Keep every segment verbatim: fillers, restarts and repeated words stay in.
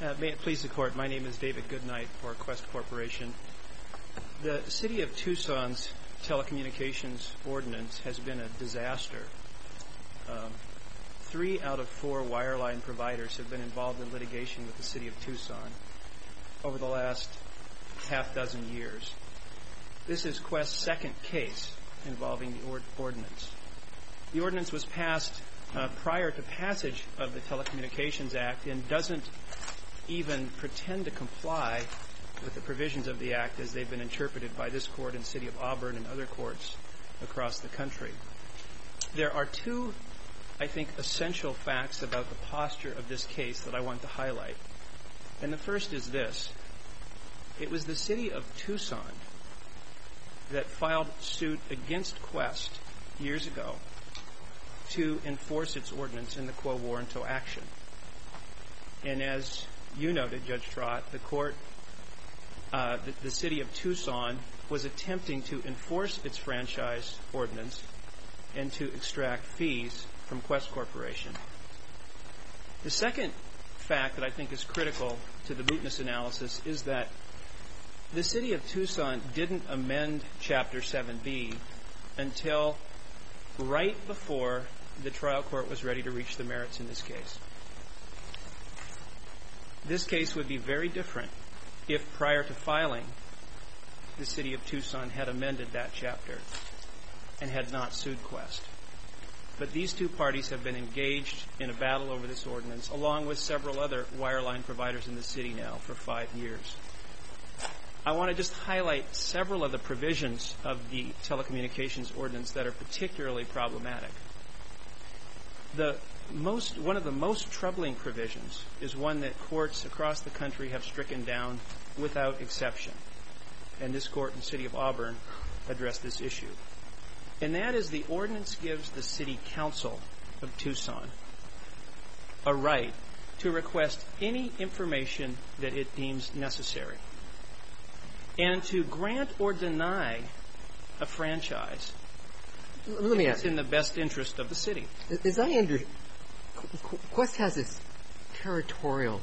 Uh, may it please the Court, my name is David Goodnight for Quest Corporation. The City of Tucson's telecommunications ordinance has been a disaster. Um, three out of four wireline providers have been involved in litigation with the City of Tucson over the last half dozen years. This is Quest's second case involving the ord- ordinance. The ordinance was passed uh, prior to passage of the Telecommunications Act and doesn't even pretend to comply with the provisions of the Act as they've been interpreted by this Court and City of Auburn and other courts across the country. There are two, I think, essential facts about the posture of this case that I want to highlight. And the first is this. It was the City of Tucson that filed suit against Quest years ago to enforce its ordinance in the quo warranto action. And as you noted, Judge Trott, the court, uh, the, the City of Tucson was attempting to enforce its franchise ordinance and to extract fees from Quest Corporation. The second fact that I think is critical to the mootness analysis is that the City of Tucson didn't amend Chapter seven B until right before the trial court was ready to reach the merits in this case. This case would be very different if prior to filing, the City of Tucson had amended that chapter and had not sued Quest. But these two parties have been engaged in a battle over this ordinance, along with several other wireline providers in the city now for five years. I want to just highlight several of the provisions of the telecommunications ordinance that are particularly problematic. The most, one of the most troubling provisions is one that courts across the country have stricken down without exception. And this court in the City of Auburn addressed this issue. And that is the ordinance gives the City Council of Tucson a right to request any information that it deems necessary and to grant or deny a franchise Let me ask. in the best interest of the city. As I under, Quest has its territorial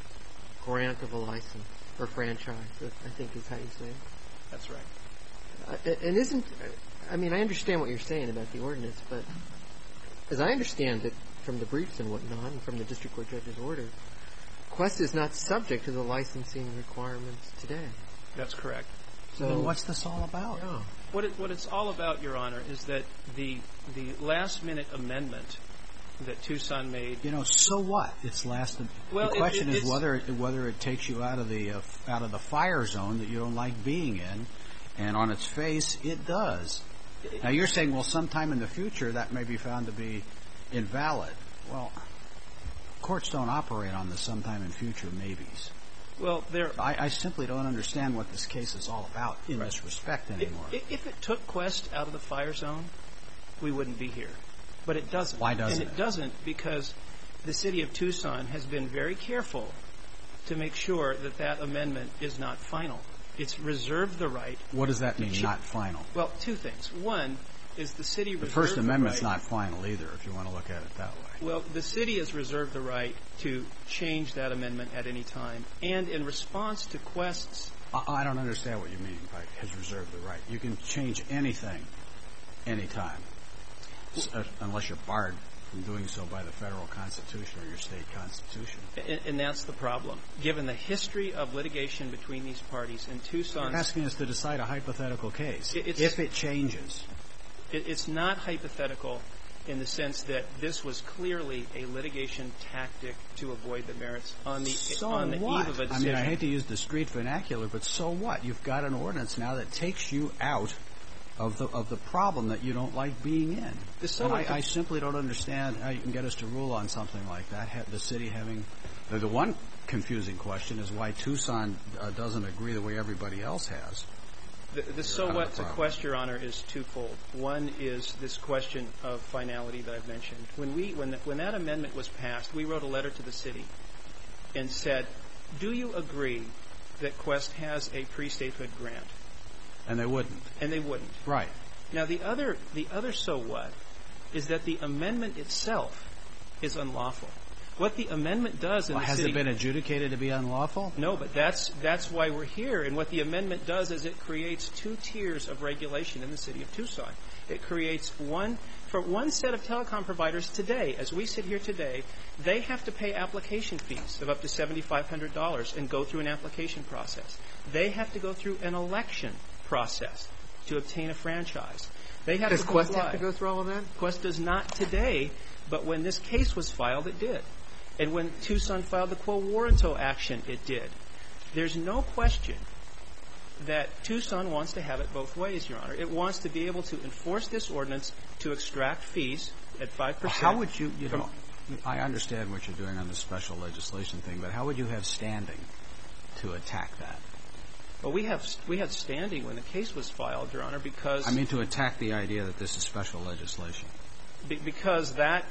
grant of a license or franchise, I think is how you say it. That's right. Uh, and isn't, I mean, I understand what you're saying about the ordinance, but as I understand it from the briefs and whatnot and from the district court judge's order, Quest is not subject to the licensing requirements today. That's correct. So then what's this all about? Yeah. What, it, what it's all about, Your Honor, is that the the last-minute amendment that Tucson made. You know, so what? It's lasted. Well, the question it, it, is whether it, whether it takes you out of the uh, out of the fire zone that you don't like being in, and on its face, it does. Now you're saying, well, sometime in the future that may be found to be invalid. Well, courts don't operate on the sometime in future maybes. Well, there. I, I simply don't understand what this case is all about in right. this respect anymore. If, if it took Quest out of the fire zone, we wouldn't be here. But it doesn't. Why doesn't and it? it doesn't because the City of Tucson has been very careful to make sure that that amendment is not final. It's reserved the right. What does that mean, ch- not final? Well, two things. One is the city the reserved First Amendment's the right. not final either, if you want to look at it that way. Well, the city has reserved the right to change that amendment at any time. And in response to Quest's... I, I don't understand what you mean by has reserved the right. You can change anything, anytime, uh, unless you're barred from doing so by the federal constitution or your state constitution. And, and that's the problem. Given the history of litigation between these parties in Tucson... You're asking us to decide a hypothetical case. It, if it changes. It, it's not hypothetical in the sense that this was clearly a litigation tactic to avoid the merits on the, so on the what? eve of a decision. I mean, I hate to use the street vernacular, but so what? You've got an ordinance now that takes you out of the of the problem that you don't like being in. The so and I, I simply don't understand how you can get us to rule on something like that. Ha- the city having the, the one confusing question is why Tucson uh, doesn't agree the way everybody else has. The, the so what to Quest, Your Honor, is twofold. One is this question of finality that I've mentioned. When we when the, when that amendment was passed, we wrote a letter to the city and said, "Do you agree that Quest has a pre-statehood grant?" And they wouldn't. And they wouldn't. Right. Now the other the other so what is that the amendment itself is unlawful. What the amendment does in well, the has city... it been adjudicated to be unlawful? No, but that's that's why we're here. And what the amendment does is it creates two tiers of regulation in the city of Tucson. It creates one, for one set of telecom providers today, as we sit here today, they have to pay application fees of up to seven thousand five hundred dollars and go through an application process. They have to go through an election process to obtain a franchise. They have Does to Qwest comply. have to go through all of that? Qwest does not today, but when this case was filed, it did. And when Tucson filed the Quo Warranto action, it did. There's no question that Tucson wants to have it both ways, Your Honor. It wants to be able to enforce this ordinance to extract fees at five percent. How would you, you know, I understand what you're doing on the special legislation thing, but how would you have standing to attack that? Well, we have we had standing when the case was filed, Your Honor, because... I mean, to attack the idea that this is special legislation. Be, because that...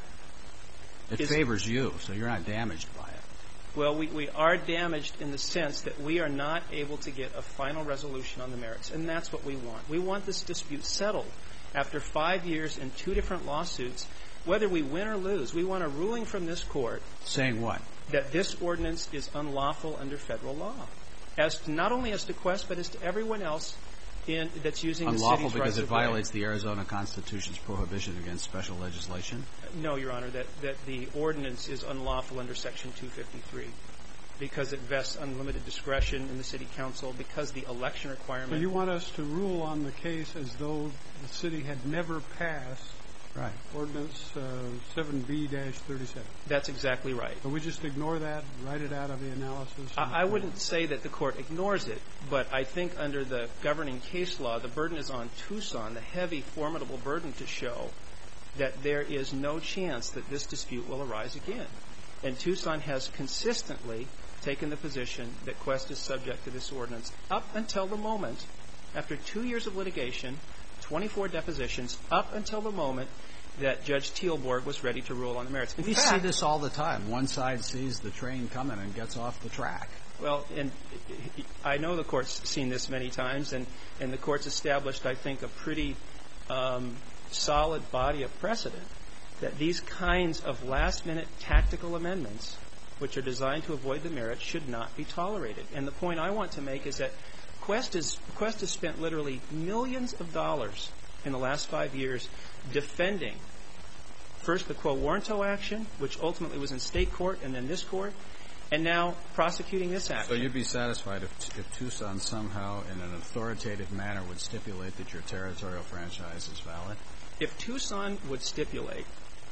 It is, favors you, so you're not damaged by it. Well, we, we are damaged in the sense that we are not able to get a final resolution on the merits, and that's what we want. We want this dispute settled after five years and two different lawsuits. Whether we win or lose, we want a ruling from this court... Saying what? That this ordinance is unlawful under federal law. As to, not only as to Qwest, but as to everyone else in, that's using the city's rights of way. Unlawful because it violates the Arizona Constitution's prohibition against special legislation? No, Your Honor, that, that the ordinance is unlawful under Section two fifty-three because it vests unlimited discretion in the city council, because the election requirement... So you want us to rule on the case as though the city had never passed right. Ordinance uh, seven B thirty-seven? That's exactly right. So we just ignore that, write it out of the analysis? I, I wouldn't say that the court ignores it, but I think under the governing case law, the burden is on Tucson, the heavy, formidable burden to show that there is no chance that this dispute will arise again. And Tucson has consistently taken the position that Qwest is subject to this ordinance up until the moment, after two years of litigation, twenty-four depositions, up until the moment that Judge Teelborg was ready to rule on the merits. In we fact, see this all the time. One side sees the train coming and gets off the track. Well, and I know the Court's seen this many times, and, and the Court's established, I think, a pretty um, solid body of precedent that these kinds of last-minute tactical amendments, which are designed to avoid the merits, should not be tolerated. And the point I want to make is that Qwest, is, Qwest has spent literally millions of dollars in the last five years defending first the Quo Warranto action, which ultimately was in state court, and then this court, and now prosecuting this action. So you'd be satisfied if, if Tucson somehow, in an authoritative manner, would stipulate that your territorial franchise is valid? If Tucson would stipulate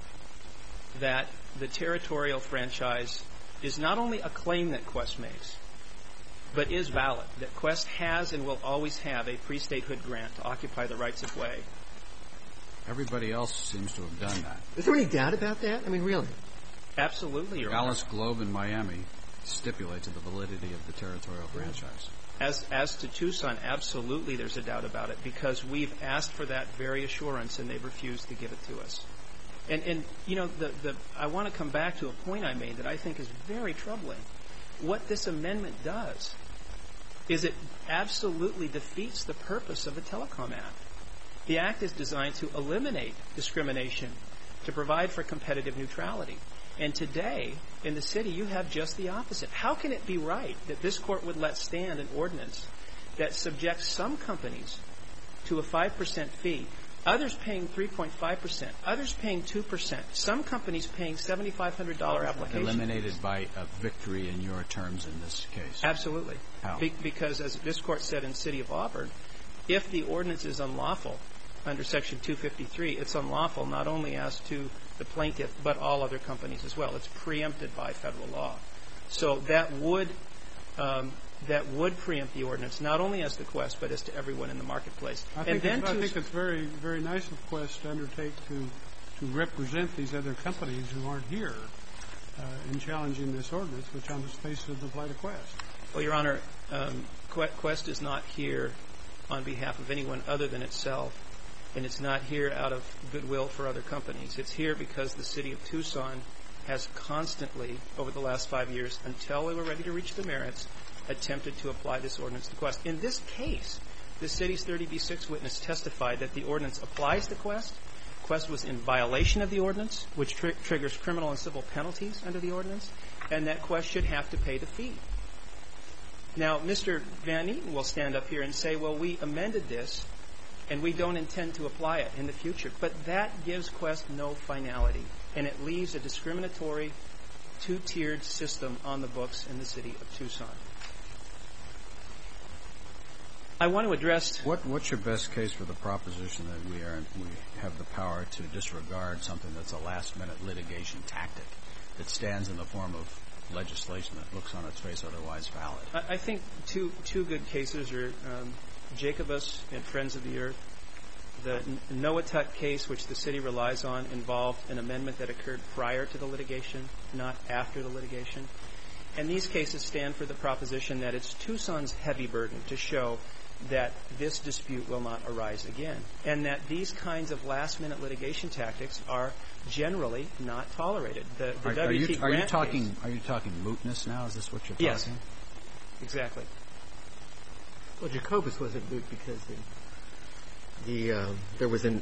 that the territorial franchise is not only a claim that Qwest makes, but is valid, that Qwest has and will always have a pre-statehood grant to occupy the rights of way. Everybody else seems to have done that. Is there any doubt about that? I mean, really? Absolutely, Your Honor. Alice Globe in Miami stipulated the validity of the territorial franchise. As, as to Tucson, absolutely there's a doubt about it, because we've asked for that very assurance and they've refused to give it to us. And, and you know, the, the, I want to come back to a point I made that I think is very troubling. What this amendment does is it absolutely defeats the purpose of the Telecom Act. The Act is designed to eliminate discrimination, to provide for competitive neutrality. And today, in the city, you have just the opposite. How can it be right that this court would let stand an ordinance that subjects some companies to a five percent fee, others paying three point five percent, others paying two percent, some companies paying seven thousand five hundred dollars applications? Eliminated by a victory in your terms in this case. Absolutely. How? Be- because, as this court said in City of Auburn, if the ordinance is unlawful under Section two fifty-three, it's unlawful not only as to the plaintiff, but all other companies as well. It's preempted by federal law. So that would um, that would preempt the ordinance, not only as to Qwest, but as to everyone in the marketplace. I and think, then it's, I to think it's very, very nice of Qwest to undertake to to represent these other companies who aren't here uh, in challenging this ordinance, which on the face doesn't apply to Qwest. Well, Your Honor, um, Qwest is not here on behalf of anyone other than itself, and it's not here out of goodwill for other companies. It's here because the city of Tucson has constantly, over the last five years, until we were ready to reach the merits, attempted to apply this ordinance to Qwest. In this case, the city's thirty B six witness testified that the ordinance applies to Qwest. Quest was in violation of the ordinance, which tri- triggers criminal and civil penalties under the ordinance, and that Quest should have to pay the fee. Now, Mister Van Eaton will stand up here and say, well, we amended this, and we don't intend to apply it in the future. But that gives Quest no finality, and it leaves a discriminatory, two-tiered system on the books in the city of Tucson. I want to address... What, what's your best case for the proposition that we are we have the power to disregard something that's a last-minute litigation tactic that stands in the form of legislation that looks on its face otherwise valid? I, I think two two good cases are um, Jacobus and Friends of the Earth. The Noatut case, which the city relies on, involved an amendment that occurred prior to the litigation, not after the litigation. And these cases stand for the proposition that it's Tucson's heavy burden to show that this dispute will not arise again, and that these kinds of last-minute litigation tactics are generally not tolerated. The, the are, W T are, you, are you talking? case, are you talking mootness now? Is this what you're yes, talking? Exactly. Well, Jacobus wasn't moot because the, the um, there was an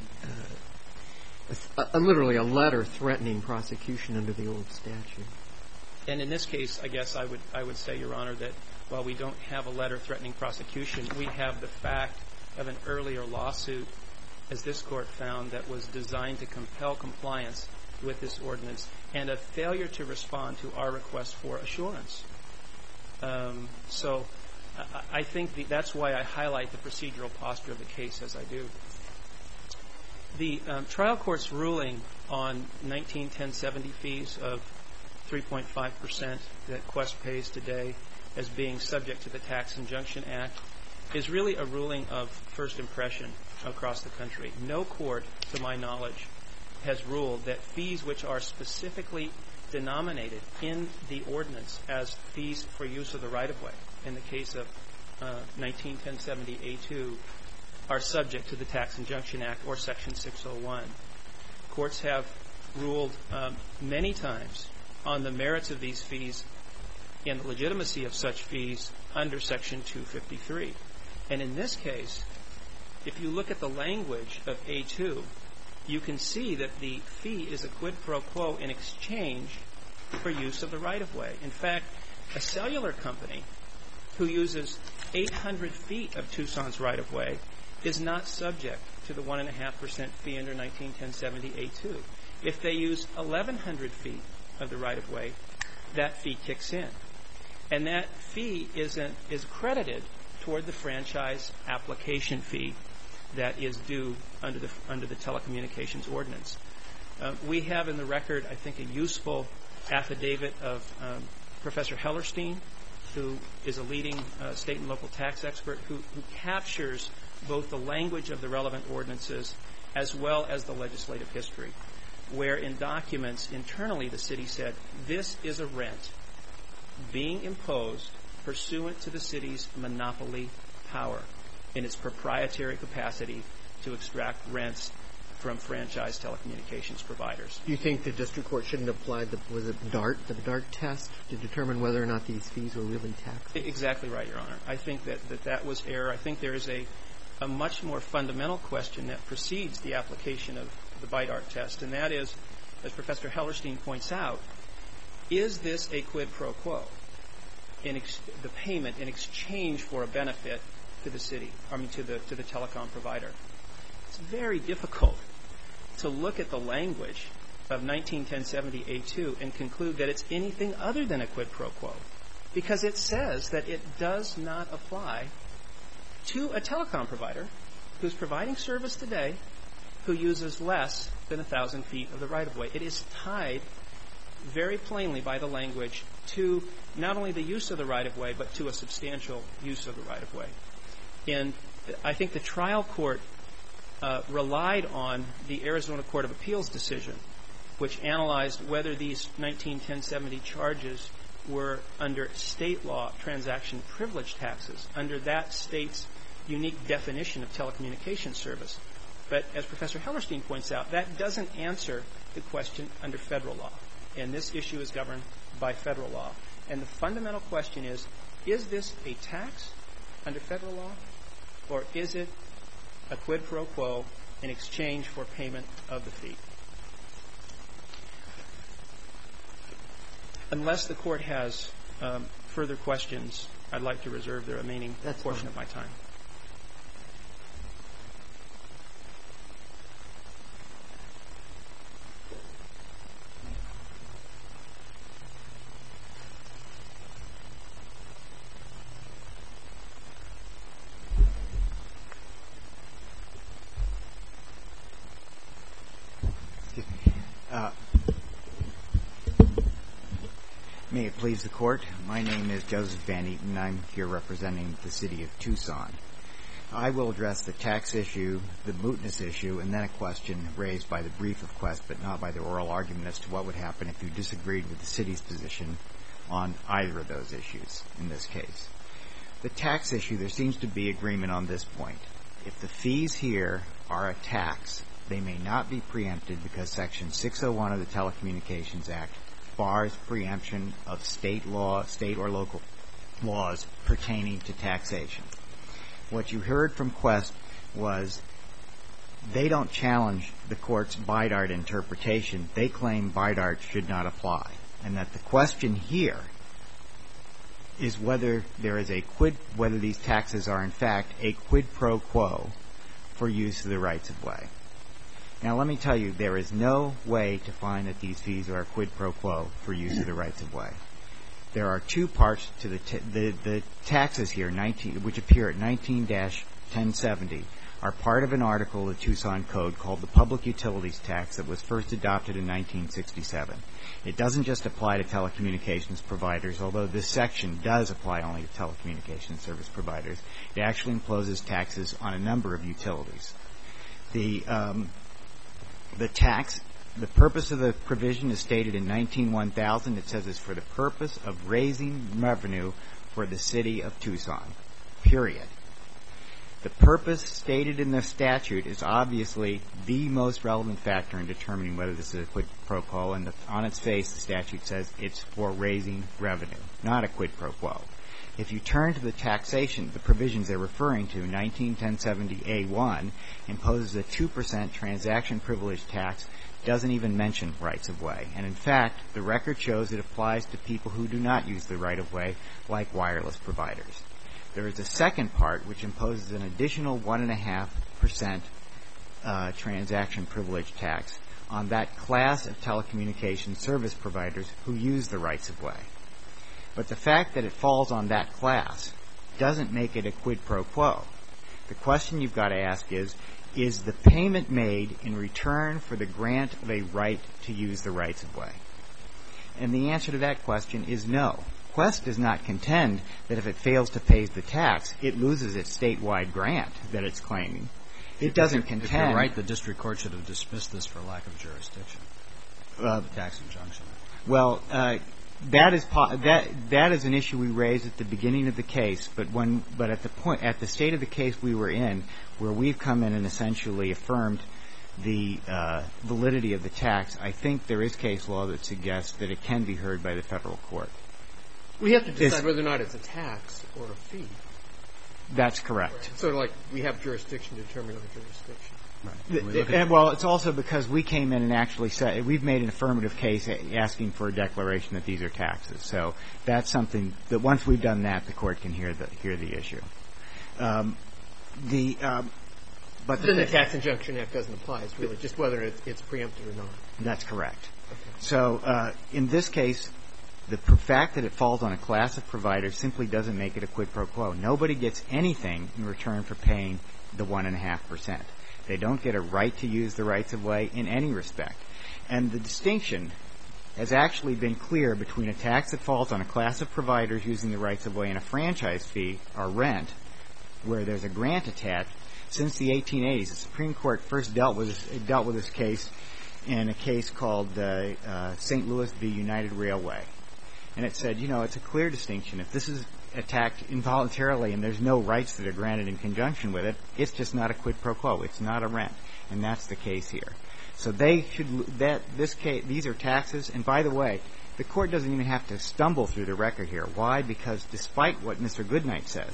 uh, a, a, literally a letter threatening prosecution under the old statute. And in this case, I guess I would I would say, Your Honor, that while we don't have a letter threatening prosecution, we have the fact of an earlier lawsuit, as this Court found, that was designed to compel compliance with this ordinance and a failure to respond to our request for assurance. Um, so I, I think the, that's why I highlight the procedural posture of the case as I do. The um, trial court's ruling on nineteen ten seventy fees of three point five percent that Quest pays today as being subject to the Tax Injunction Act is really a ruling of first impression across the country. No court, to my knowledge, has ruled that fees which are specifically denominated in the ordinance as fees for use of the right-of-way, in the case of uh, nineteen ten seventy A two, are subject to the Tax Injunction Act or Section six oh one. Courts have ruled um, many times on the merits of these fees and the legitimacy of such fees under Section two fifty-three. And in this case, if you look at the language of A two, you can see that the fee is a quid pro quo in exchange for use of the right-of-way. In fact, a cellular company who uses eight hundred feet of Tucson's right-of-way is not subject to the one point five percent fee under nineteen ten seventy A two. If they use eleven hundred feet of the right-of-way, that fee kicks in. And that fee is, an, is credited toward the franchise application fee that is due under the, under the telecommunications ordinance. Uh, we have in the record, I think, a useful affidavit of um, Professor Hellerstein, who is a leading uh, state and local tax expert, who, who captures both the language of the relevant ordinances as well as the legislative history, where in documents internally the city said, this is a rent being imposed pursuant to the city's monopoly power in its proprietary capacity to extract rents from franchise telecommunications providers. Do you think the district court shouldn't apply the, was it DART, the DART test, to determine whether or not these fees were really taxed? Exactly right, Your Honor. I think that that, that was error. I think there is a, a much more fundamental question that precedes the application of the BIDART test, and that is, as Professor Hellerstein points out, is this a quid pro quo, in ex- the payment in exchange for a benefit to the city, I mean to the to the telecom provider? It's very difficult to look at the language of nineteen ten seventy A two and conclude that it's anything other than a quid pro quo, because it says that it does not apply to a telecom provider who's providing service today who uses less than a thousand feet of the right-of-way. It is tied very plainly by the language to not only the use of the right-of-way, but to a substantial use of the right-of-way. And I think the trial court uh, relied on the Arizona Court of Appeals decision, which analyzed whether these nineteen ten seventy charges were under state law transaction privilege taxes, under that state's unique definition of telecommunications service. But as Professor Hellerstein points out, that doesn't answer the question under federal law. And this issue is governed by federal law. And the fundamental question is, is this a tax under federal law, or is it a quid pro quo in exchange for payment of the fee. Unless the Court has um, further questions, I'd like to reserve the remaining That's portion fine. of my time. Uh, may it please the Court, my name is Joseph Van Eaton. I'm here representing the City of Tucson. I will address the tax issue, the mootness issue, and then a question raised by the brief of Quest, but not by the oral argument as to what would happen if you disagreed with the City's position on either of those issues in this case. The tax issue, there seems to be agreement on this point. If the fees here are a tax, they may not be preempted because Section six oh one of the Telecommunications Act bars preemption of state law, state or local laws pertaining to taxation. What you heard from Quest was they don't challenge the Court's BIDART interpretation. They claim BIDART should not apply, and that the question here is whether there is a quid, whether these taxes are in fact a quid pro quo for use of the rights of way. Now, let me tell you, there is no way to find that these fees are a quid pro quo for use of the rights of way. There are two parts to the t- the, the taxes here, nineteen, which appear at nineteen dash ten seventy, are part of an article of the Tucson Code called the Public Utilities Tax that was first adopted in nineteen sixty-seven. It doesn't just apply to telecommunications providers, although this section does apply only to telecommunications service providers. It actually imposes taxes on a number of utilities. The um, The tax, the purpose of the provision is stated in nineteen one thousand. It says it's for the purpose of raising revenue for the City of Tucson, period. The purpose stated in the statute is obviously the most relevant factor in determining whether this is a quid pro quo, and the, on its face the statute says it's for raising revenue, not a quid pro quo. If you turn to the taxation, the provisions they're referring to, nineteen ten seventy A one imposes a two percent transaction privilege tax, doesn't even mention rights of way. And in fact, the record shows it applies to people who do not use the right of way, like wireless providers. There is a second part which imposes an additional one point five percent uh, transaction privilege tax on that class of telecommunications service providers who use the rights of way. But the fact that it falls on that class doesn't make it a quid pro quo. The question you've got to ask is, is the payment made in return for the grant of a right to use the rights of way? And the answer to that question is no. Quest does not contend that if it fails to pay the tax, it loses its statewide grant that it's claiming. It doesn't contend... If you're right, the district court should have dismissed this for lack of jurisdiction. Uh, the tax injunction. Well, uh, that is po- that that is an issue we raised at the beginning of the case, but when but at the point at the state of the case we were in, where we've come in and essentially affirmed the uh, validity of the tax, I think there is case law that suggests that it can be heard by the federal court. We have to decide It's, whether or not it's a tax or a fee. That's correct. Sort of like we have jurisdiction to determine our jurisdiction. Right. And, well, it's also because we came in and actually said we've made an affirmative case asking for a declaration that these are taxes. So that's something that once we've done that, the court can hear the hear the issue. Um, the um, but then the, the Tax Injunction Act doesn't apply. It's really just whether it, it's preempted or not. That's correct. Okay. So uh, in this case, the fact that it falls on a class of providers simply doesn't make it a quid pro quo. Nobody gets anything in return for paying the one and a half percent. They don't get a right to use the rights of way in any respect. And the distinction has actually been clear between a tax that falls on a class of providers using the rights of way and a franchise fee or rent, where there's a grant attached. Since the eighteen eighties, the Supreme Court first dealt with this, dealt with this case in a case called uh, uh, Saint Louis v. United Railway. And it said, you know, it's a clear distinction. If this is attacked involuntarily and there's no rights that are granted in conjunction with it, it's just not a quid pro quo. It's not a rent. And that's the case here. So they should, that, this case, these are taxes. And by the way, the court doesn't even have to stumble through the record here. Why? Because despite what Mister Goodnight says,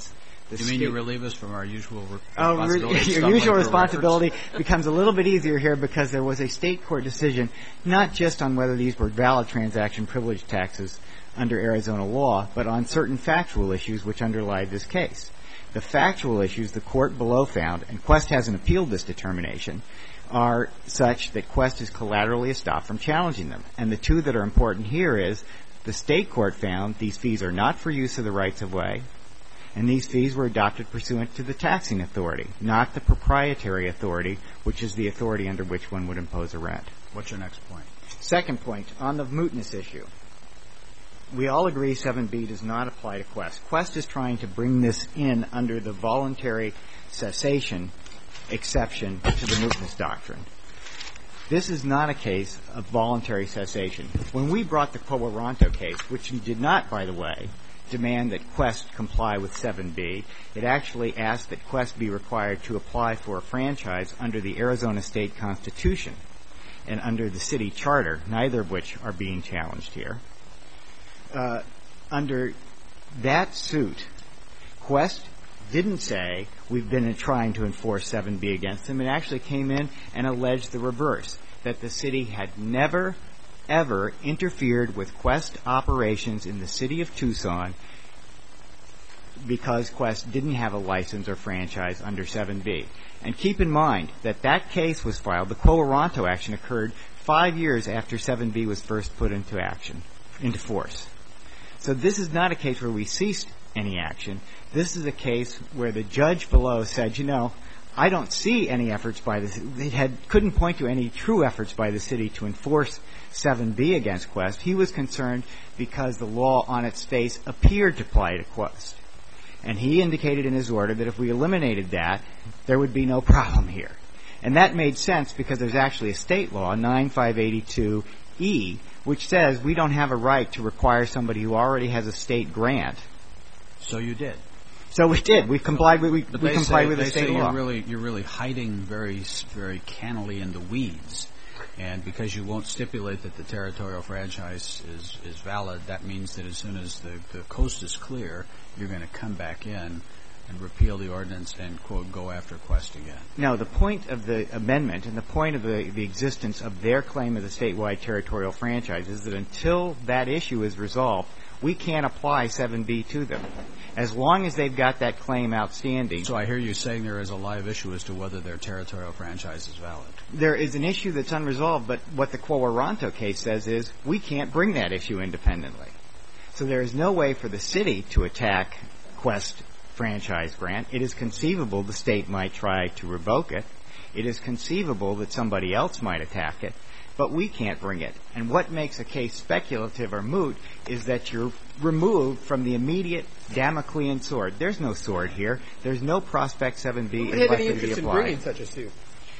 The you mean you relieve us from our usual re- oh, responsibility? Your usual responsibility becomes a little bit easier here because there was a state court decision not just on whether these were valid transaction privilege taxes under Arizona law, but on certain factual issues which underlie this case. The factual issues the court below found, and Quest hasn't appealed this determination, are such that Quest is collaterally estopped from challenging them. And the two that are important here is the state court found these fees are not for use of the rights of way, and these fees were adopted pursuant to the taxing authority, not the proprietary authority, which is the authority under which one would impose a rent. What's your next point? Second point, on the mootness issue. We all agree seven B does not apply to Quest. Quest is trying to bring this in under the voluntary cessation exception to the mootness doctrine. This is not a case of voluntary cessation. When we brought the Quo Warranto case, which did not, by the way, demand that Quest comply with seven B, it actually asked that Quest be required to apply for a franchise under the Arizona State Constitution and under the city charter, neither of which are being challenged here. Uh, under that suit, Quest didn't say we've been trying to enforce seven B against them. It actually came in and alleged the reverse, that the city had never, ever interfered with Quest operations in the city of Tucson because Quest didn't have a license or franchise under seven B. And keep in mind that that case was filed, the Quo Warranto action occurred five years after seven B was first put into action, into force. So this is not a case where we ceased any action. This is a case where the judge below said, you know, I don't see any efforts by the city. They had, couldn't point to any true efforts by the city to enforce seven B against Quest. He was concerned because the law on its face appeared to apply to Quest. And he indicated in his order that if we eliminated that, there would be no problem here. And that made sense because there's actually a state law, nine five eighty-two E, which says we don't have a right to require somebody who already has a state grant. So you did. So we did. We complied with we, but we they complied say, with the they state say law. You're really, you're really hiding very, very cannily in the weeds, and because you won't stipulate that the territorial franchise is is valid, that means that as soon as the, the coast is clear, you're going to come back in and repeal the ordinance and, quote, go after Quest again. No, the point of the amendment and the point of the, the existence of their claim of the statewide territorial franchise is that until that issue is resolved, we can't apply seven B to them. As long as they've got that claim outstanding. So I hear you saying there is a live issue as to whether their territorial franchise is valid. There is an issue that's unresolved, but what the Quo Warranto case says is we can't bring that issue independently. So there is no way for the city to attack Quest franchise grant. It is conceivable the state might try to revoke it. It is conceivable that somebody else might attack it, but we can't bring it. And what makes a case speculative or moot is that you're removed from the immediate Damoclean sword. There's no sword here. There's no Prospect seven B is likely to be applied. What do you have any interest in bringing such a suit?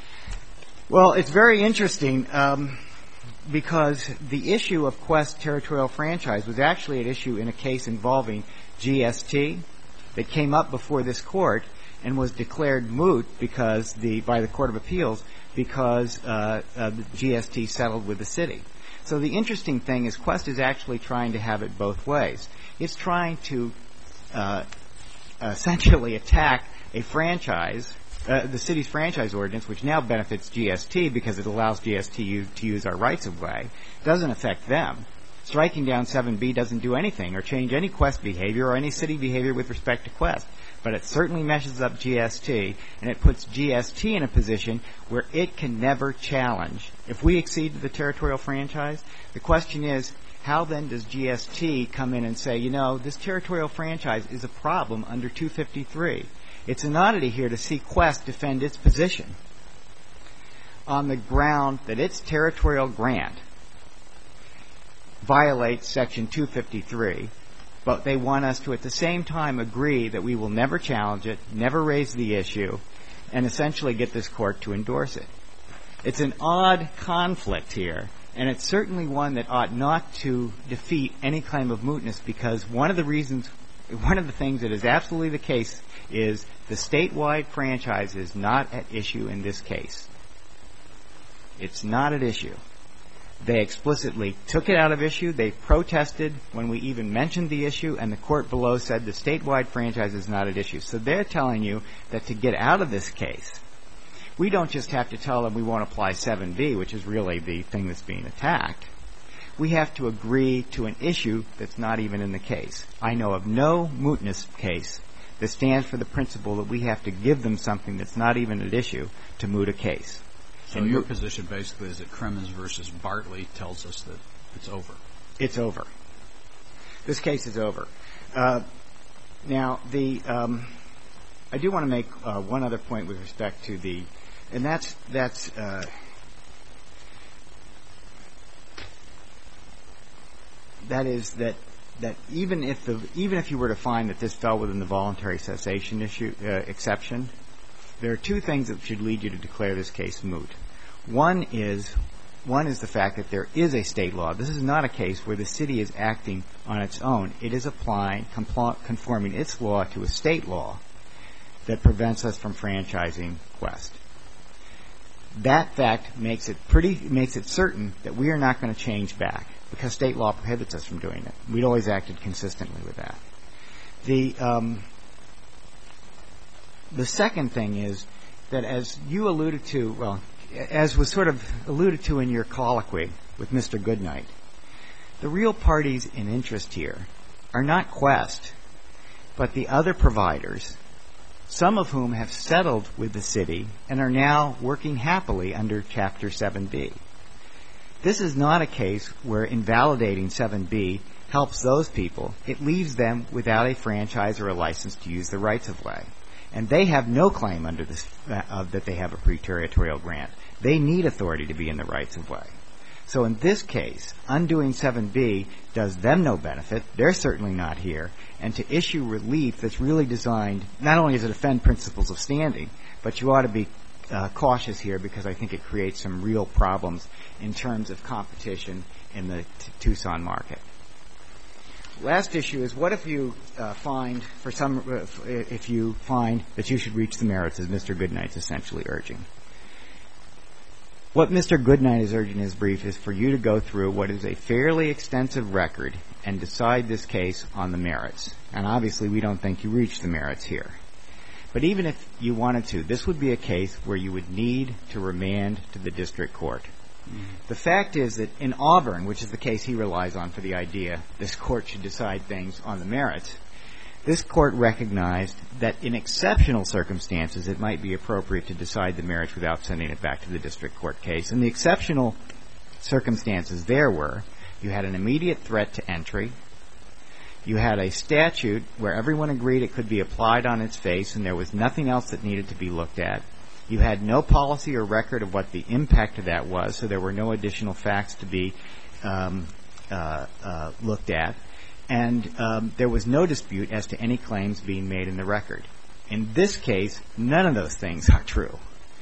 Well, it's very interesting um, because the issue of Quest territorial franchise was actually an issue in a case involving G S T that came up before this court and was declared moot because the by the Court of Appeals because uh, uh, the G S T settled with the city. So the interesting thing is Quest is actually trying to have it both ways. It's trying to uh, essentially attack a franchise, uh, the city's franchise ordinance, which now benefits G S T because it allows G S T to use our rights of way. It doesn't affect them. Striking down seven B doesn't do anything or change any Quest behavior or any city behavior with respect to Quest. But it certainly meshes up G S T, and it puts G S T in a position where it can never challenge. If we accede to the territorial franchise, the question is, how then does G S T come in and say, you know, this territorial franchise is a problem under two fifty-three? It's an oddity here to see Quest defend its position on the ground that its territorial grant violates Section two fifty-three, but they want us to at the same time agree that we will never challenge it, never raise the issue, and essentially get this court to endorse it. It's an odd conflict here, and it's certainly one that ought not to defeat any claim of mootness because one of the reasons, one of the things that is absolutely the case is the statewide franchise is not at issue in this case. It's not at issue. They explicitly took it out of issue. They protested when we even mentioned the issue, and the court below said the statewide franchise is not at issue. So they're telling you that to get out of this case, we don't just have to tell them we won't apply seven B, which is really the thing that's being attacked. We have to agree to an issue that's not even in the case. I know of no mootness case that stands for the principle that we have to give them something that's not even at issue to moot a case. So and your position basically is that Cremens versus Bartley tells us that it's over. It's over. This case is over. Uh, now, the um, I do want to make uh, one other point with respect to the, and that's that's. Uh, That is that that even if the even if you were to find that this fell within the voluntary cessation issue uh, exception, there are two things that should lead you to declare this case moot. One is one is the fact that there is a state law. This is not a case where the city is acting on its own. It is applying compl- conforming its law to a state law that prevents us from franchising Quest. That fact makes it pretty makes it certain that we are not going to change back, because state law prohibits us from doing it. We'd always acted consistently with that. The um, the second thing is that, as you alluded to, well, as was sort of alluded to in your colloquy with Mister Goodnight, the real parties in interest here are not Quest, but the other providers, some of whom have settled with the city and are now working happily under Chapter seven B. This is not a case where invalidating seven B helps those people. It leaves them without a franchise or a license to use the rights of way. And they have no claim under this uh, that they have a pre-territorial grant. They need authority to be in the rights of way. So in this case, undoing seven B does them no benefit. They're certainly not here. And to issue relief that's really designed not only to defend principles of standing, but you ought to be uh, cautious here, because I think it creates some real problems in terms of competition in the t- Tucson market. Last issue is, what if you uh, find for some uh, if you find that you should reach the merits, as Mister Goodnight's essentially urging. What Mister Goodnight is urging in his brief is for you to go through what is a fairly extensive record and decide this case on the merits. And obviously we don't think you reach the merits here. But even if you wanted to, this would be a case where you would need to remand to the district court. Mm-hmm. The fact is that in Auburn, which is the case he relies on for the idea this court should decide things on the merits, this court recognized that in exceptional circumstances it might be appropriate to decide the merits without sending it back to the district court case. And the exceptional circumstances there were, you had an immediate threat to entry, you had a statute where everyone agreed it could be applied on its face and there was nothing else that needed to be looked at, you had no policy or record of what the impact of that was, so there were no additional facts to be um, uh, uh, looked at, and um, there was no dispute as to any claims being made in the record. In this case, none of those things are true.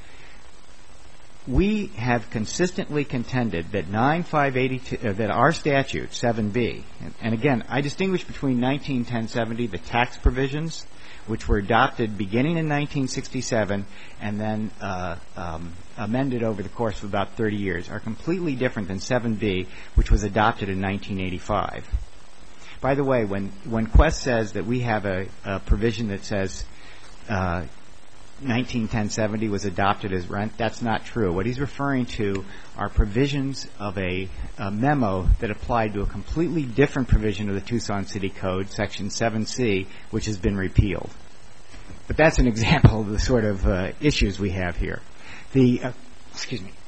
We have consistently contended that nine five eighty-two, uh, that our statute, seven B, and, and again, I distinguish between nineteen ten seventy, the tax provisions, which were adopted beginning in nineteen sixty-seven and then uh, um, amended over the course of about thirty years, are completely different than seven B, which was adopted in nineteen eighty-five. By the way, when, when Quest says that we have a, a provision that says uh, nineteen ten seventy was adopted as rent, that's not true. What he's referring to are provisions of a, a memo that applied to a completely different provision of the Tucson City Code, Section seven C, which has been repealed. But that's an example of the sort of uh, issues we have here. The uh, excuse me.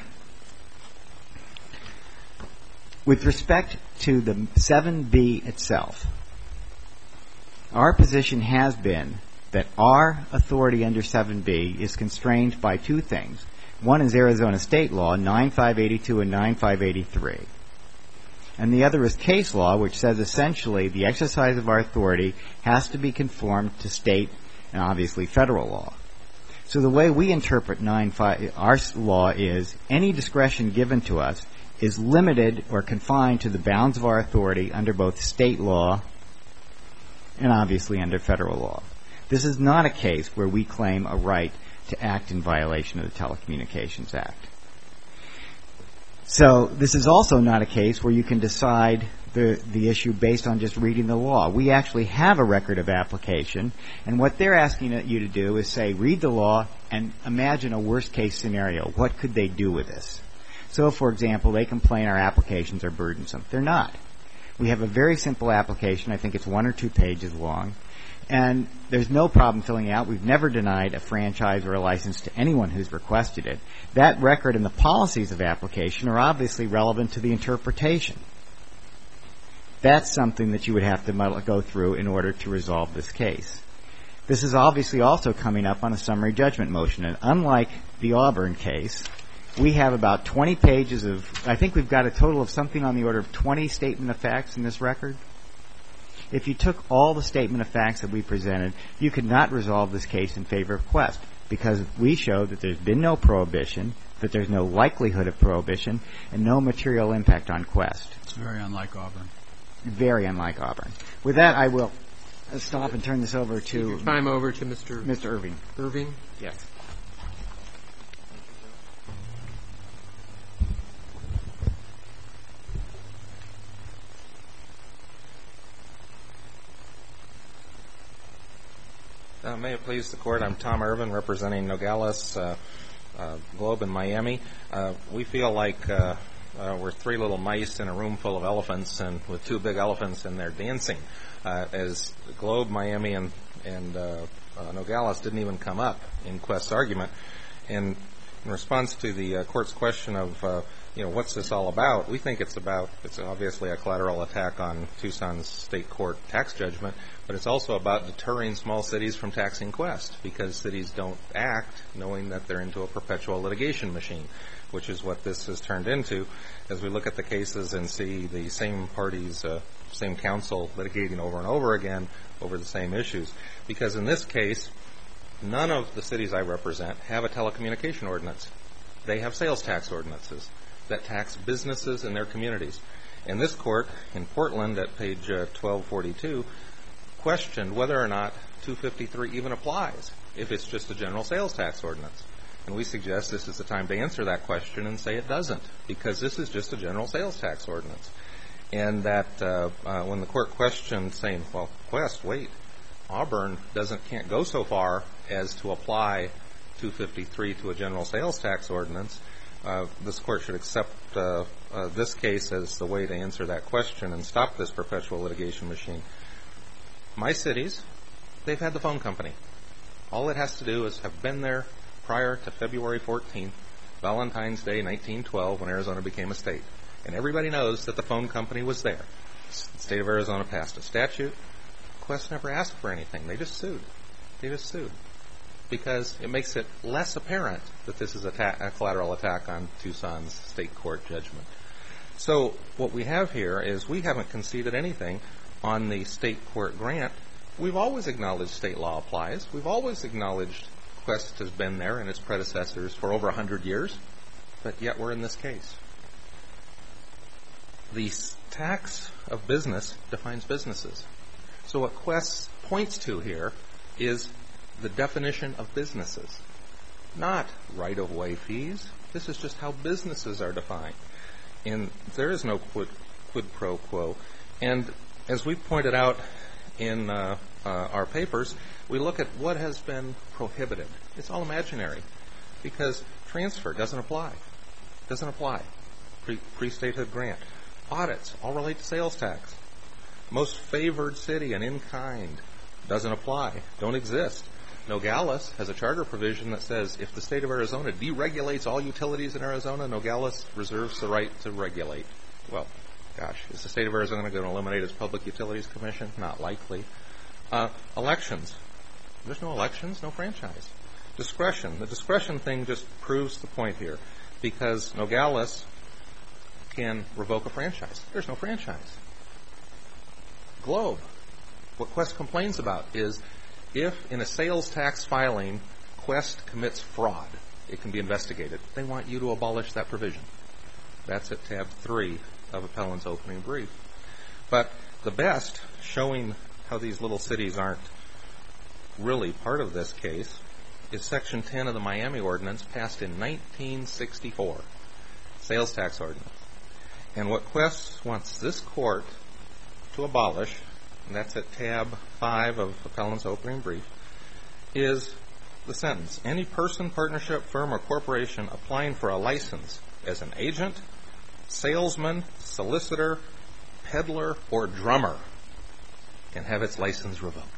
With respect to the seven B itself, our position has been that our authority under seven B is constrained by two things. One is Arizona state law, nine five eighty-two and nine five eighty-three. And the other is case law, which says essentially the exercise of our authority has to be conformed to state and obviously federal law. So the way we interpret nine five, our law is any discretion given to us is limited or confined to the bounds of our authority under both state law and obviously under federal law. This is not a case where we claim a right to act in violation of the Telecommunications Act. So this is also not a case where you can decide the the issue based on just reading the law. We actually have a record of application, and what they're asking you to do is say, read the law and imagine a worst-case scenario. What could they do with this? So, for example, they complain our applications are burdensome. They're not. We have a very simple application. I think it's one or two pages long, and there's no problem filling it out. We've never denied a franchise or a license to anyone who's requested it. That record and the policies of application are obviously relevant to the interpretation. That's something that you would have to go through in order to resolve this case. This is obviously also coming up on a summary judgment motion, and unlike the Auburn case, we have about twenty pages of, I think we've got a total of something on the order of twenty statement of facts in this record. If you took all the statement of facts that we presented, you could not resolve this case in favor of Quest, because we showed that there's been no prohibition, that there's no likelihood of prohibition, and no material impact on Quest. It's very unlike Auburn. Very unlike Auburn. With that, I will stop and turn this over to... Your time over to Mister Mister Irving. Irving? Yes. Uh, may it please the Court, I'm Tom Irvin, representing Nogales uh, uh, Globe in Miami. Uh, we feel like uh, uh, we're three little mice in a room full of elephants, and with two big elephants, and they're dancing. Uh, as Globe, Miami, and, and uh, uh, Nogales didn't even come up in Quest's argument. And in response to the uh, Court's question of, uh, you know, what's this all about, we think it's about, it's obviously a collateral attack on Tucson's state court tax judgment, but it's also about deterring small cities from taxing Quest, because cities don't act knowing that they're into a perpetual litigation machine, which is what this has turned into as we look at the cases and see the same parties, uh, same counsel litigating over and over again over the same issues. Because in this case, none of the cities I represent have a telecommunication ordinance. They have sales tax ordinances that tax businesses in their communities. And this court in Portland at page uh, twelve forty-two questioned whether or not two fifty-three even applies if it's just a general sales tax ordinance. And we suggest this is the time to answer that question and say it doesn't, because this is just a general sales tax ordinance. And that uh, uh, when the court questioned, saying, well, Quest, wait, Auburn doesn't can't go so far as to apply two fifty-three to a general sales tax ordinance, uh, this court should accept uh, uh, this case as the way to answer that question and stop this perpetual litigation machine. My cities, they've had the phone company. All it has to do is have been there prior to February fourteenth, Valentine's Day, nineteen twelve, when Arizona became a state. And everybody knows that the phone company was there. The state of Arizona passed a statute. Quest never asked for anything. They just sued. They just sued. Because it makes it less apparent that this is a, ta- a collateral attack on Tucson's state court judgment. So what we have here is we haven't conceded anything on the state court grant. We've always acknowledged state law applies. We've always acknowledged Quest has been there and its predecessors for over one hundred years, but yet we're in this case. The tax of business defines businesses. So what Quest points to here is the definition of businesses, not right-of-way fees. This is just how businesses are defined. And there is no quid, quid pro quo. And as we pointed out in uh, uh, our papers, we look at what has been prohibited. It's all imaginary, because transfer doesn't apply. Doesn't apply. Pre- pre-statehood grant. Audits all relate to sales tax. Most favored city and in kind doesn't apply. Don't exist. Nogales has a charter provision that says if the state of Arizona deregulates all utilities in Arizona, Nogales reserves the right to regulate. Well, gosh, is the state of Arizona going to eliminate its Public Utilities Commission? Not likely. Uh, elections. There's no elections, no franchise. Discretion. The discretion thing just proves the point here, because Nogales can revoke a franchise. There's no franchise. Globe. What Quest complains about is if in a sales tax filing Quest commits fraud, it can be investigated. They want you to abolish that provision. That's at tab three of Appellant's opening brief. But the best, showing how these little cities aren't really part of this case, is Section ten of the Miami Ordinance, passed in nineteen sixty-four. sales tax ordinance. And what Quest wants this court to abolish, and that's at tab five of Appellant's opening brief, is the sentence, any person, partnership, firm, or corporation applying for a license as an agent, salesman, solicitor, peddler, or drummer can have its license revoked.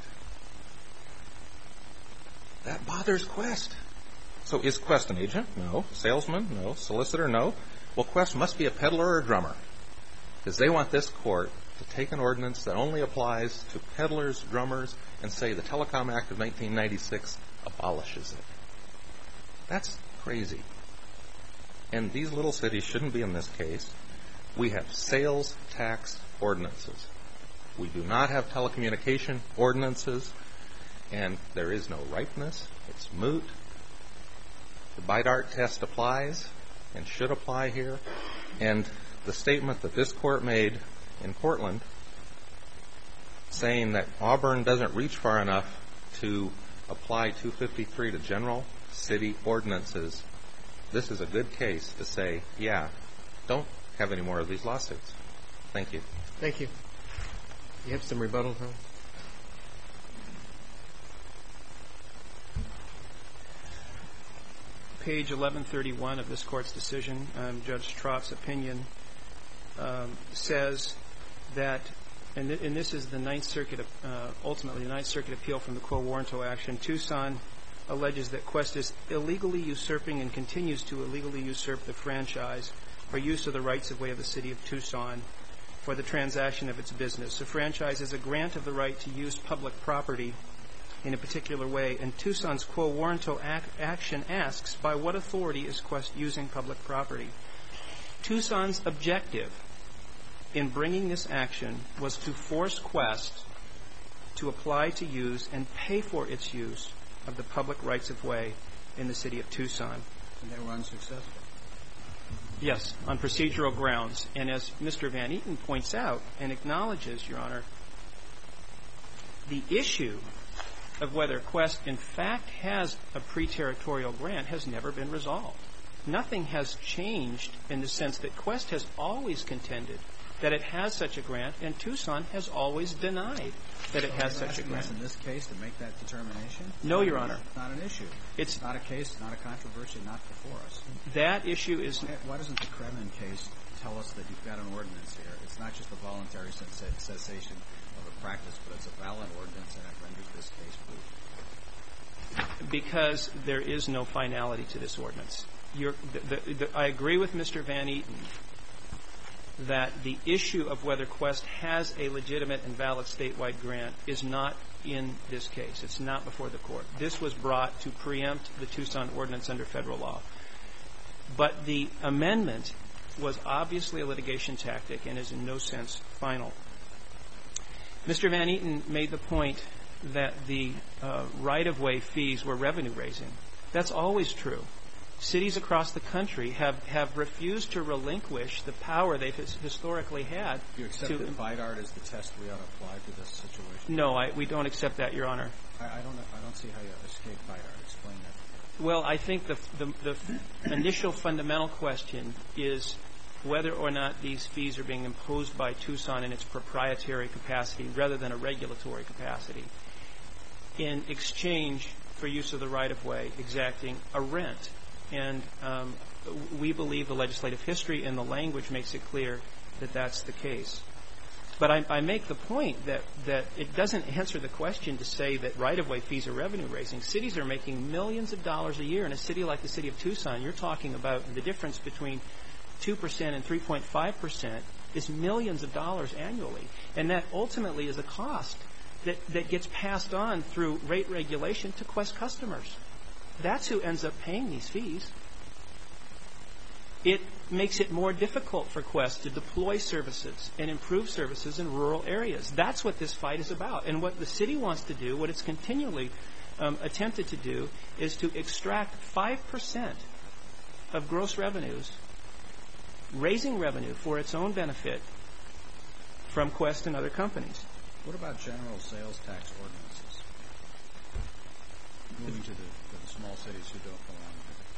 That bothers Quest. So is Quest an agent? No. Salesman? No. Solicitor? No. Well, Quest must be a peddler or a drummer, because they want this court to take an ordinance that only applies to peddlers, drummers, and say the Telecom Act of nineteen ninety-six abolishes it. That's crazy. And these little cities shouldn't be in this case. We have sales tax ordinances. We do not have telecommunication ordinances, and there is no ripeness. It's moot. The BIDART test applies and should apply here. And the statement that this court made in Portland saying that Auburn doesn't reach far enough to apply two fifty-three to general city ordinances, this is a good case to say, yeah, don't have any more of these lawsuits. Thank you. Thank you. You have some rebuttal time? Page eleven thirty-one of this court's decision, um, Judge Trott's opinion, um, says that, and, th- and this is the Ninth Circuit, uh, ultimately the Ninth Circuit appeal from the Quo Warranto action. Tucson alleges that Quest is illegally usurping and continues to illegally usurp the franchise for use of the rights of way of the city of Tucson for the transaction of its business. A franchise is a grant of the right to use public property in a particular way, and Tucson's Quo Warranto ac- action asks, by what authority is Quest using public property? Tucson's objective in bringing this action was to force Quest to apply to use and pay for its use of the public rights of way in the city of Tucson. And they were unsuccessful. Yes, on procedural grounds. And as Mister Van Eaton points out and acknowledges, Your Honor, the issue of whether Quest in fact has a pre-territorial grant has never been resolved. Nothing has changed in the sense that Quest has always contended that it has such a grant, and Tucson has always denied that it has such a grant. In this case, to make that determination? No, Your Honor. It's not an issue. It's not a case, not a controversy, not before us. That issue is... Why, why doesn't the Kremen case tell us that you've got an ordinance here? It's not just a voluntary cessation of a practice, but it's a valid ordinance, and it renders this case proof. Because there is no finality to this ordinance. You're, the, the, the, I agree with Mister Van Eaton that the issue of whether Quest has a legitimate and valid statewide grant is not in this case. It's not before the court. This was brought to preempt the Tucson ordinance under federal law. But the amendment was obviously a litigation tactic and is in no sense final. Mister Van Eaton made the point that the uh, right-of-way fees were revenue-raising. That's always true. Cities across the country have, have refused to relinquish the power they've his, historically had. Do you accept to, that BIDART is the test we ought to apply to this situation? No, I, we don't accept that, Your Honor. I, I don't I don't see how you escape BIDART. Explain that. Well, I think the, the, the initial fundamental question is whether or not these fees are being imposed by Tucson in its proprietary capacity rather than a regulatory capacity in exchange for use of the right-of-way, exacting a rent. And um, we believe the legislative history and the language makes it clear that that's the case. But I, I make the point that, that it doesn't answer the question to say that right-of-way fees are revenue-raising. Cities are making millions of dollars a year. In a city like the city of Tucson, you're talking about the difference between two percent and three point five percent is millions of dollars annually. And that ultimately is a cost that, that gets passed on through rate regulation to Quest customers. That's who ends up paying these fees. It makes it more difficult for Quest to deploy services and improve services in rural areas. That's what this fight is about. And what the city wants to do, what it's continually um, attempted to do, is to extract five percent of gross revenues, raising revenue for its own benefit from Quest and other companies. What about general sales tax ordinances? Moving to the, to the small cities who don't belong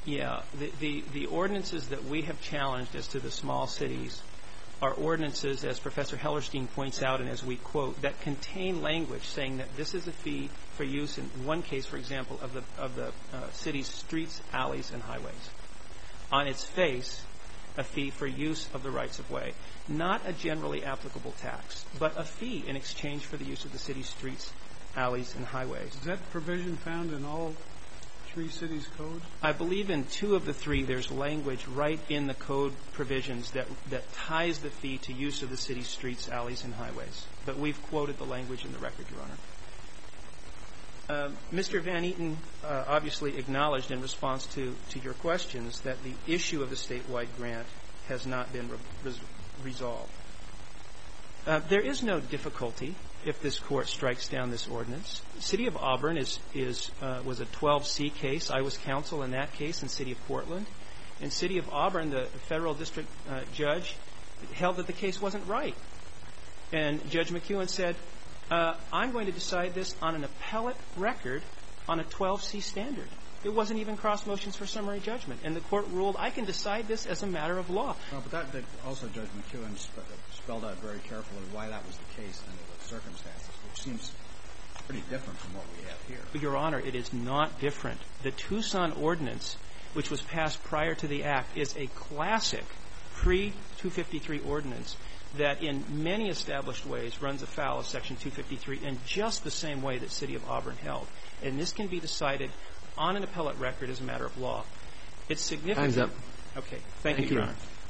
Yeah. The, the, the ordinances that we have challenged as to the small cities are ordinances, as Professor Hellerstein points out, and as we quote, that contain language saying that this is a fee for use in one case, for example, of the of the uh, city's streets, alleys, and highways. On its face, a fee for use of the rights of way. Not a generally applicable tax, but a fee in exchange for the use of the city's streets, alleys, and highways. Is that provision found in all three cities' codes? I believe in two of the three there's language right in the code provisions that that ties the fee to use of the city's streets, alleys, and highways. But we've quoted the language in the record, Your Honor. Uh, Mister Van Eaton uh, obviously acknowledged in response to, to your questions that the issue of the statewide grant has not been re- res- resolved. Uh, there is no difficulty if this court strikes down this ordinance. The City of Auburn is, is, uh, was a twelve C case. I was counsel in that case in City of Portland. In City of Auburn, the federal district uh, judge held that the case wasn't right. And Judge McEwen said, uh, I'm going to decide this on an appellate record on a twelve C standard. It wasn't even cross motions for summary judgment. And the court ruled, I can decide this as a matter of law. Well, but that, that also Judge McEwen sp- spelled out very carefully why that was the case under the circumstances, which seems pretty different from what we have here. Your Honor, it is not different. The Tucson Ordinance, which was passed prior to the Act, is a classic pre two fifty-three ordinance that in many established ways runs afoul of Section two fifty-three in just the same way that City of Auburn held. And this can be decided on an appellate record as a matter of law. It's significant. Time's up. Okay. Thank, Thank you, Your you. Honor.